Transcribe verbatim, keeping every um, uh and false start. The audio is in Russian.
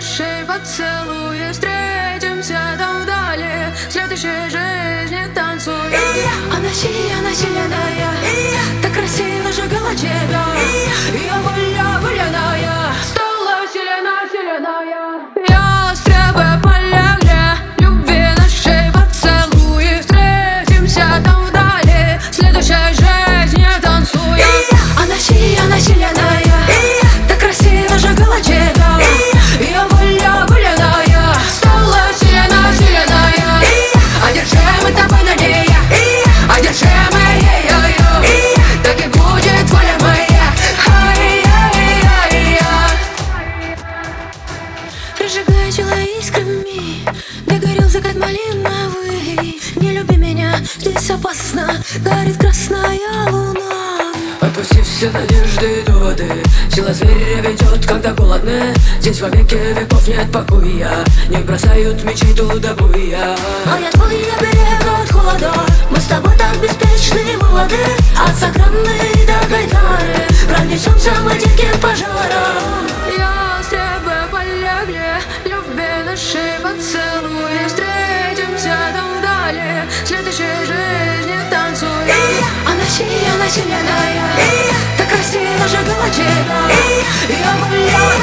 наши поцелуи, встретимся там вдали, в следующей жизни танцуя. Она сия, она сильная, так красиво жгла тебя. Ее воля воляная стала сильна, сильная. Ястребы полегли, любви нашей поцелуи, встретимся там вдали, в следующей жизни танцуя. Она сия, она сильная, так красиво жгла тебя. Ее воля воляная стала сильна, сильная. Одержимы тобой надея, одержимы ею, так и будет воля моя. Прожигай тело искрами, догорел закат малиновый. Не люби меня, здесь опасно, горит красная луна. Отпусти все надежды и доводы, сила зверя ведет, когда голодны. Здесь во веки веков нет покоя, не бросают мечей туда буя. А я твой оберег от холода, мы с тобой так беспечны и молоды. От сохранной до гайтары пронесемся мы диким пожаром. Ястребы полегли, любви наши поцелуи, встретимся там вдали, в следующей жизни танцуя. Она сия, она сильная, так красиво жгла тебя. Ее воля